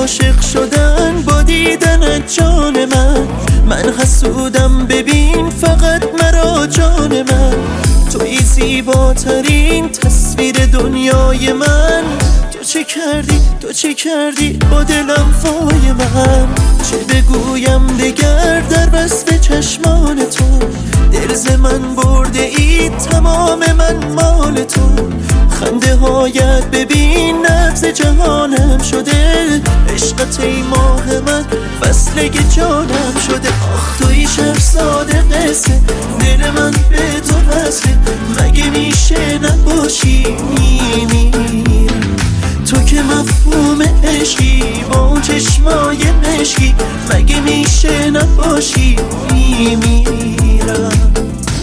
عاشق شدن با دیدنت جان من حسودم ببین فقط مرا جان من. توی زیباترین تصویر دنیای من. تو چه کردی با دلم فای من. چه بگویم دگر در وصف چشمان تو. دل ز من برده ای تمام من مال تو. خنده هایت ببین نبض جهانم شده. عشقت ای ماه من فصله جانم شده. آخ توی شهرزاد قصه دل من به تو وصله. مگه میشه نباشی میمیرم. تو که مفهوم عشقی با چشمای مشکی. مگه میشه نباشی میمیرم.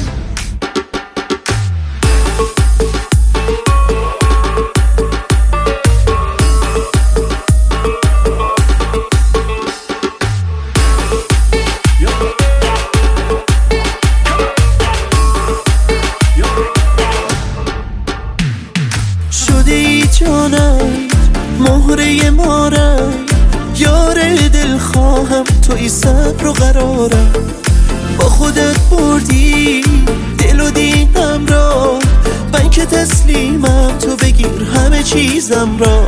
شده ای جانم مهره مارم. یار دل خواهم توی صبر و قرارم. با خودت بردی دل و دینم را. من که تسلیمم تو بگیر همه چیزم را.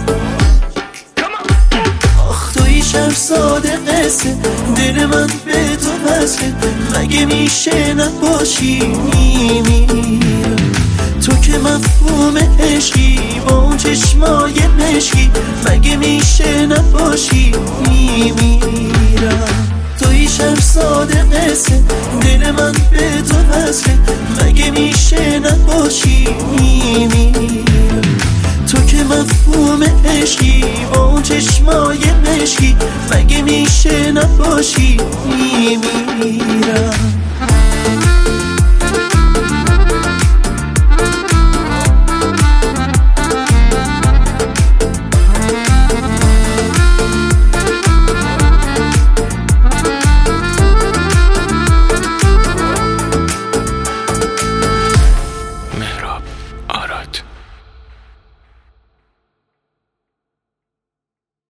آخ توی شهرزاد قصه دل من به تو وصله. مگه میشه نباشی میمیرم. تو که مفهوم عشقی با اون چشمای مشکی. مگه میشه نباشی میمیرم. توی شهرزاد قصه دل من به تو وصله. مگه میشه نباشی میمیرم. تو که مفهوم عشقی با اون چشمای مشکی. مگه میشه نباشی میمیرم.